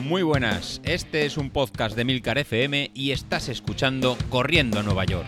Muy buenas, este es un podcast de Milcar FM y estás escuchando Corriendo a Nueva York.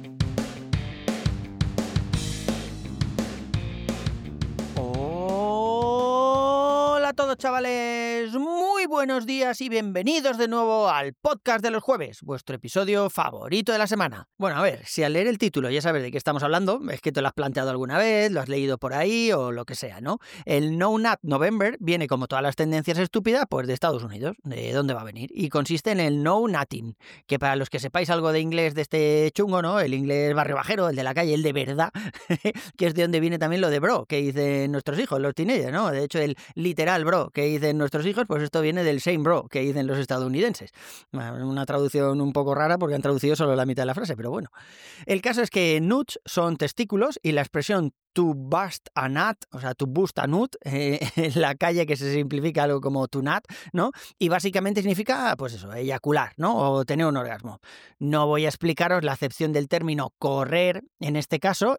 Hola a todos, chavales, muy buenos días y bienvenidos de nuevo al podcast de los jueves, vuestro episodio favorito de la semana. Bueno, a ver, si al leer el título ya sabes de qué estamos hablando, es que te lo has planteado alguna vez, lo has leído por ahí o lo que sea, ¿no? El No Nut November viene, como todas las tendencias estúpidas, pues de Estados Unidos, de dónde va a venir, y consiste en el No Nutting, que para los que sepáis algo de inglés de este chungo, ¿no? El inglés barrio bajero, el de la calle, el de verdad, que es de donde viene también lo de bro, que dicen nuestros hijos, los teenagers, ¿no? De hecho, el literal bro que dicen nuestros hijos, pues esto viene del same bro que dicen los estadounidenses. Una traducción un poco rara porque han traducido solo la mitad de la frase, pero bueno. El caso es que nuts son testículos y la expresión to bust a nut, o sea, to bust a nut, en la calle que se simplifica algo como to nut, ¿no? Y básicamente significa, pues eso, eyacular, ¿no? O tener un orgasmo. No voy a explicaros la acepción del término correr en este caso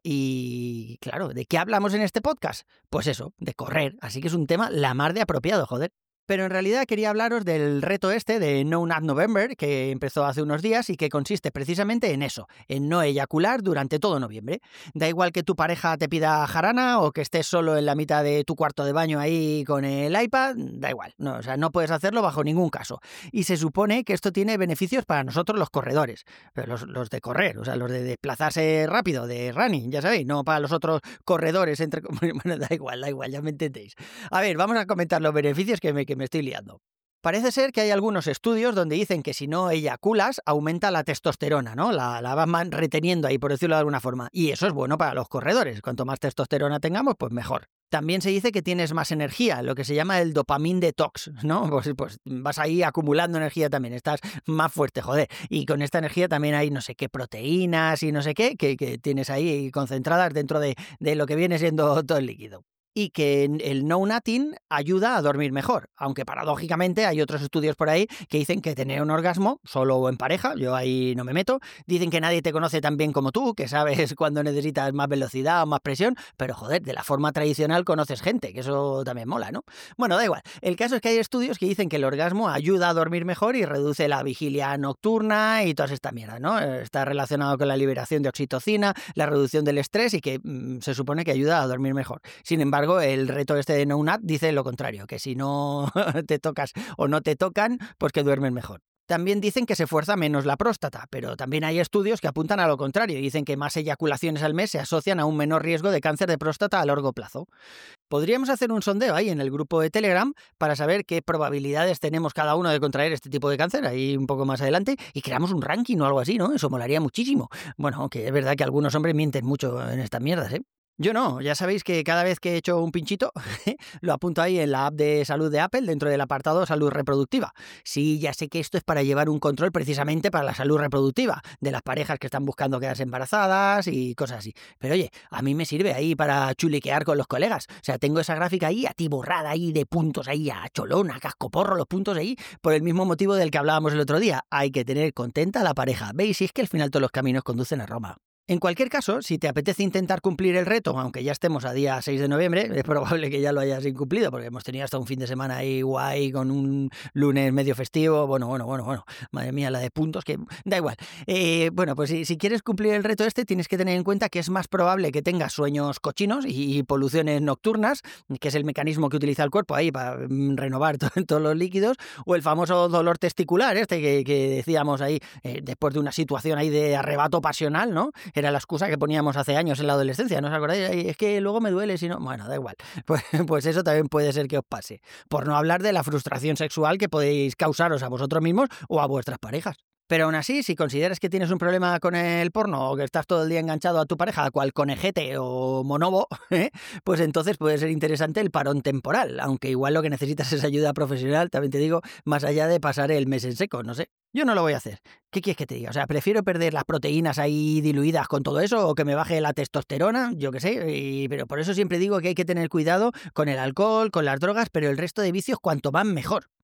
y, claro, ¿de qué hablamos en este podcast? Pues eso, de correr. Así que es un tema la mar de apropiado, joder. Pero en realidad quería hablaros del reto este de No Nut November, que empezó hace unos días y que consiste precisamente en eso, en no eyacular durante todo noviembre. Da igual que tu pareja te pida jarana o que estés solo en la mitad de tu cuarto de baño ahí con el iPad, da igual, no, o sea, no puedes hacerlo bajo ningún caso. Y se supone que esto tiene beneficios para nosotros los corredores, pero los de correr, o sea, los de desplazarse rápido, de running, ya sabéis, no para los otros corredores, bueno, da igual, ya me entendéis. A ver, vamos a comentar los beneficios que me estoy liando. Parece ser que hay algunos estudios donde dicen que si no eyaculas aumenta la testosterona, ¿no? La vas reteniendo ahí, por decirlo de alguna forma. Y eso es bueno para los corredores. Cuanto más testosterona tengamos, pues mejor. También se dice que tienes más energía, lo que se llama el dopamine detox, ¿no? Pues vas ahí acumulando energía también, estás más fuerte, joder. Y con esta energía también hay no sé qué proteínas y no sé qué que tienes ahí concentradas dentro de lo que viene siendo todo el líquido. Y que el no nutting ayuda a dormir mejor, aunque paradójicamente hay otros estudios por ahí que dicen que tener un orgasmo solo o en pareja, yo ahí no me meto, dicen que nadie te conoce tan bien como tú, que sabes cuando necesitas más velocidad o más presión, pero joder, de la forma tradicional conoces gente, que eso también mola, ¿no? Bueno, da igual, el caso es que hay estudios que dicen que el orgasmo ayuda a dormir mejor y reduce la vigilia nocturna y todas estas mierdas, ¿no? Está relacionado con la liberación de oxitocina, la reducción del estrés y que se supone que ayuda a dormir mejor. Sin embargo, el reto este de No Nut dice lo contrario, que si no te tocas o no te tocan, pues que duermes mejor. También dicen que se fuerza menos la próstata, pero también hay estudios que apuntan a lo contrario y dicen que más eyaculaciones al mes se asocian a un menor riesgo de cáncer de próstata a largo plazo. Podríamos hacer un sondeo ahí en el grupo de Telegram para saber qué probabilidades tenemos cada uno de contraer este tipo de cáncer, ahí un poco más adelante, y creamos un ranking o algo así, ¿no? Eso molaría muchísimo. Bueno, aunque es verdad que algunos hombres mienten mucho en estas mierdas, ¿eh? Yo no, ya sabéis que cada vez que he hecho un pinchito lo apunto ahí en la app de salud de Apple dentro del apartado salud reproductiva. Sí, ya sé que esto es para llevar un control precisamente para la salud reproductiva de las parejas que están buscando quedarse embarazadas y cosas así. Pero oye, a mí me sirve ahí para chuliquear con los colegas. O sea, tengo esa gráfica ahí atiborrada ahí de puntos ahí a cholón, a cascoporro, los puntos ahí por el mismo motivo del que hablábamos el otro día. Hay que tener contenta a la pareja. ¿Veis? Y es que al final todos los caminos conducen a Roma. En cualquier caso, si te apetece intentar cumplir el reto, aunque ya estemos a día 6 de noviembre, es probable que ya lo hayas incumplido, porque hemos tenido hasta un fin de semana ahí guay, con un lunes medio festivo, bueno, madre mía, la de puntos, que da igual. Bueno, pues si quieres cumplir el reto este, tienes que tener en cuenta que es más probable que tengas sueños cochinos y poluciones nocturnas, que es el mecanismo que utiliza el cuerpo ahí para renovar todos los líquidos, o el famoso dolor testicular, este que decíamos ahí, después de una situación ahí de arrebato pasional, ¿no? Era la excusa que poníamos hace años en la adolescencia, ¿no os acordáis? Es que luego me duele si no... Bueno, da igual. Pues eso también puede ser que os pase. Por no hablar de la frustración sexual que podéis causaros a vosotros mismos o a vuestras parejas. Pero aún así, si consideras que tienes un problema con el porno o que estás todo el día enganchado a tu pareja, cual conejete o monobo, pues entonces puede ser interesante el parón temporal, aunque igual lo que necesitas es ayuda profesional, también te digo, más allá de pasar el mes en seco, no sé. Yo no lo voy a hacer. ¿Qué quieres que te diga? O sea, prefiero perder las proteínas ahí diluidas con todo eso o que me baje la testosterona, yo qué sé, pero por eso siempre digo que hay que tener cuidado con el alcohol, con las drogas, pero el resto de vicios cuanto más mejor.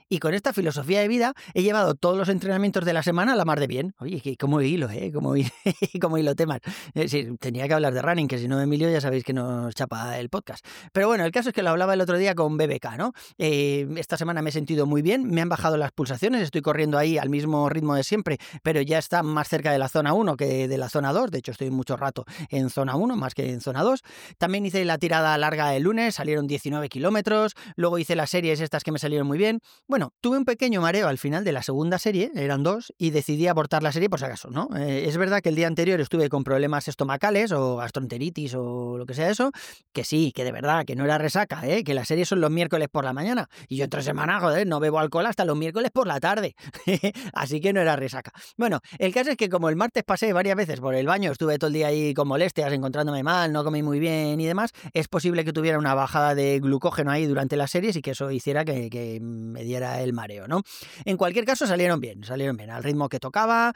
Y con esta filosofía de vida he llevado todos los entrenamientos de la semana a la mar de bien. Oye, que como hilo, como hilo temas. Sí, tenía que hablar de running, que si no, Emilio, ya sabéis que nos chapa el podcast. Pero bueno, el caso es que lo hablaba el otro día con BBK, ¿no? Esta semana me he sentido muy bien, me han bajado las pulsaciones, estoy corriendo ahí al mismo ritmo de siempre, pero ya está más cerca de la zona 1 que de la zona 2. De hecho, estoy mucho rato en zona 1 más que en zona 2. También hice la tirada larga el lunes, salieron 19 kilómetros. Luego hice las series estas que me salieron muy bien. Bueno, tuve un pequeño mareo al final de la segunda serie, eran 2, y decidí abortar la serie por si acaso, ¿no? Es verdad que el día anterior estuve con problemas estomacales o gastroenteritis o lo que sea eso, que sí, que de verdad, que no era resaca, que las series son los miércoles por la mañana. Y yo entre semana, joder, no bebo alcohol hasta los miércoles por la tarde. Así que no era resaca. Bueno, el caso es que como el martes pasé varias veces por el baño, estuve todo el día ahí con molestias, encontrándome mal, no comí muy bien y demás, es posible que tuviera una bajada de glucógeno ahí durante las series y que eso hiciera que me diera el mareo, ¿no? En cualquier caso salieron bien, al ritmo que tocaba,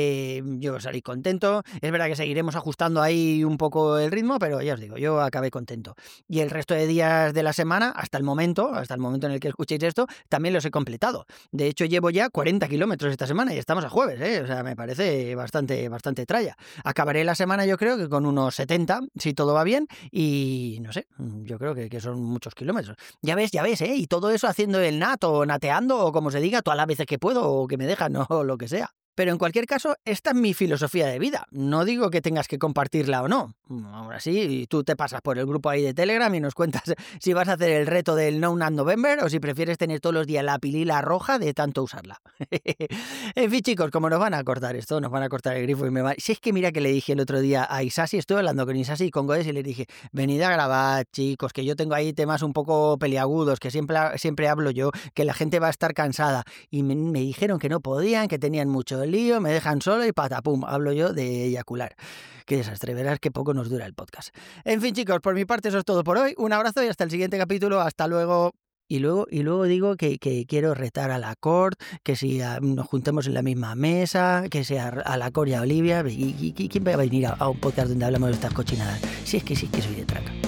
yo salí contento. Es verdad que seguiremos ajustando ahí un poco el ritmo, pero ya os digo, yo acabé contento. Y el resto de días de la semana, hasta el momento en el que escuchéis esto, también los he completado. De hecho, llevo ya 40 kilómetros esta semana y estamos a jueves, o sea, me parece bastante tralla. Acabaré la semana yo creo que con unos 70, si todo va bien, y no sé, yo creo que son muchos kilómetros. Ya ves, y todo eso haciendo el nat o nateando o como se diga, todas las veces que puedo o que me dejan o lo que sea. Pero en cualquier caso, esta es mi filosofía de vida. No digo que tengas que compartirla o no. Ahora sí, tú te pasas por el grupo ahí de Telegram y nos cuentas si vas a hacer el reto del No Nut November o si prefieres tener todos los días la pilila roja de tanto usarla. En fin, chicos, como nos van a cortar esto, nos van a cortar el grifo y me va... Si es que mira que le dije el otro día a Isasi, estuve hablando con Isasi y con Godes y le dije, venid a grabar, chicos, que yo tengo ahí temas un poco peliagudos, que siempre hablo yo, que la gente va a estar cansada. Y me dijeron que no podían, que tenían mucho lío, me dejan solo y patapum, hablo yo de eyacular. Qué desastre, verás que poco nos dura el podcast. En fin, chicos, por mi parte eso es todo por hoy. Un abrazo y hasta el siguiente capítulo. Hasta luego. Y luego digo que quiero retar a la Cort, que si nos juntemos en la misma mesa, que sea a la Cort y a Olivia. ¿Y quién va a venir a un podcast donde hablamos de estas cochinadas? Si es que soy de traca.